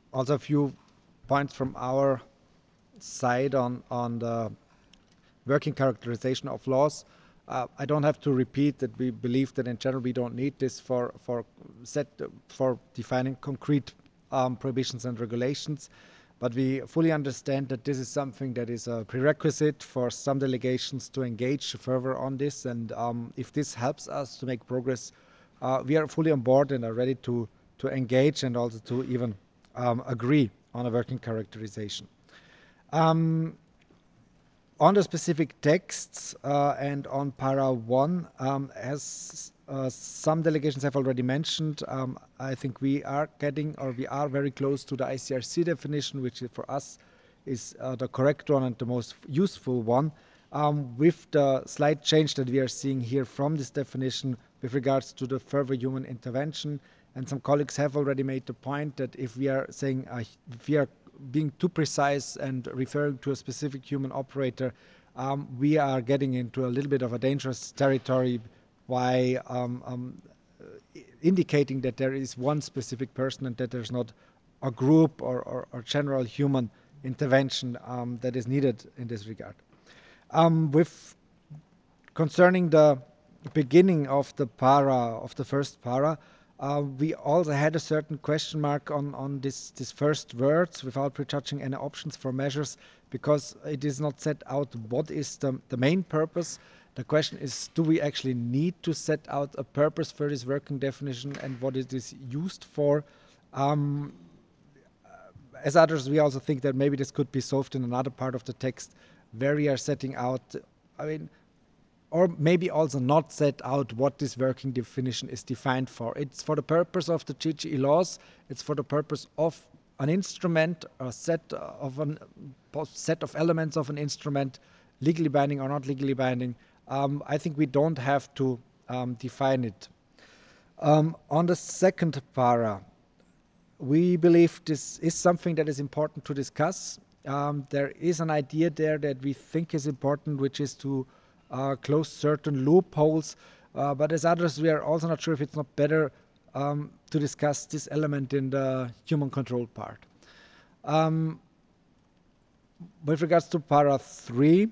Also a few points from our side on the working characterization of laws. I don't have to repeat that we believe that in general we don't need this for defining concrete prohibitions and regulations, but we fully understand that this is something that is a prerequisite for some delegations to engage further on this, and if this helps us to make progress, we are fully on board and are ready to engage and also to even agree on a working characterization. Um, on the specific texts and on para 1, as some delegations have already mentioned, I think we are getting, or we are very close to the ICRC definition, which for us is the correct one and the most useful one, with the slight change that we are seeing here from this definition with regards to the further human intervention. And some colleagues have already made the point that if we are saying, if we are being too precise and referring to a specific human operator, we are getting into a little bit of a dangerous territory by indicating that there is one specific person and that there's not a group or general human intervention that is needed in this regard. With concerning the beginning of the first para, we also had a certain question mark on this first words without prejudging any options for measures, because it is not set out what is the main purpose. The question is, do we actually need to set out a purpose for this working definition and what it is used for? Um, as others, we also think that maybe this could be solved in another part of the text where we are setting out, I mean, or maybe also not set out what this working definition is defined for. It's for the purpose of the GGE laws. It's for the purpose of an instrument, a set of elements of an instrument, legally binding or not legally binding. I think we don't have to define it. On the second para, we believe this is something that is important to discuss. There is an idea there that we think is important, which is to close certain loopholes. But as others, we are also not sure if it's not better to discuss this element in the human control part. Um, with regards to para 3,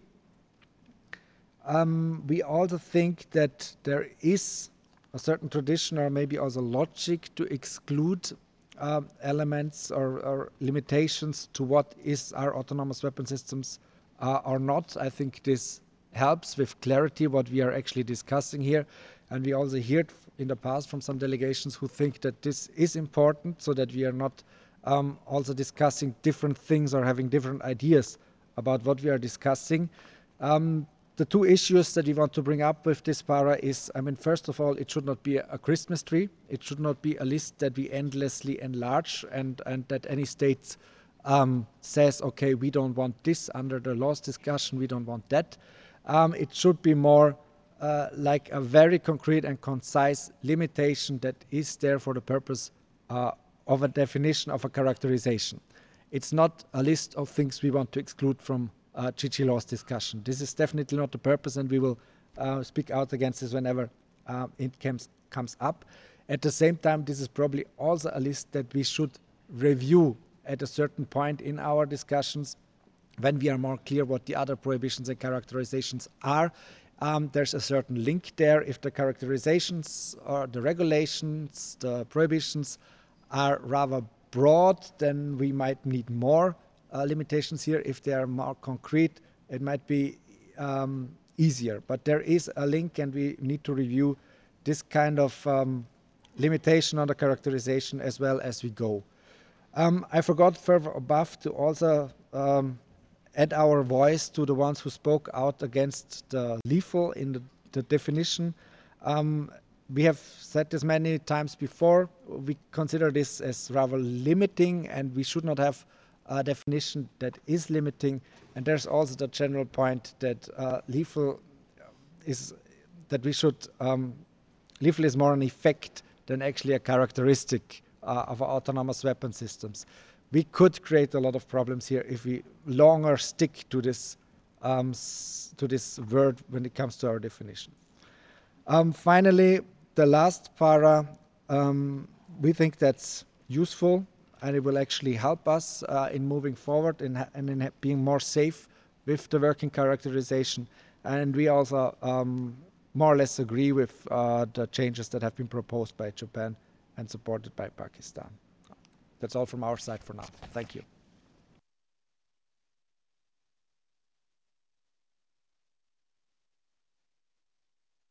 we also think that there is a certain tradition or maybe also logic to exclude elements or limitations to what is our autonomous weapon systems or not. I think this helps with clarity what we are actually discussing here. And we also heard in the past from some delegations who think that this is important so that we are not also discussing different things or having different ideas about what we are discussing. The two issues that we want to bring up with this para is, I mean, first of all, it should not be a Christmas tree. It should not be a list that we endlessly enlarge and that any state says, okay, we don't want this under the laws discussion, we don't want that. It should be more like a very concrete and concise limitation that is there for the purpose of a definition of a characterization. It's not a list of things we want to exclude from GG laws discussion. This is definitely not the purpose, and we will speak out against this whenever it comes up. At the same time, this is probably also a list that we should review at a certain point in our discussions when we are more clear what the other prohibitions and characterizations are. There's a certain link there. If the characterizations or the regulations, the prohibitions are rather broad, then we might need more limitations here. If they are more concrete, it might be easier. But there is a link, and we need to review this kind of limitation on the characterization as well as we go. I forgot further above to also add our voice to the ones who spoke out against the lethal in the definition. We have said this many times before. We consider this as rather limiting, and we should not have a definition that is limiting. And there's also the general point that lethal is that we should lethal is more an effect than actually a characteristic of our autonomous weapon systems. We could create a lot of problems here if we longer stick to this word when it comes to our definition. Finally, the last para, we think that's useful. and it will actually help us in moving forward and in being more safe with the working characterization. And we also more or less agree with the changes that have been proposed by Japan and supported by Pakistan. That's all from our side for now. Thank you.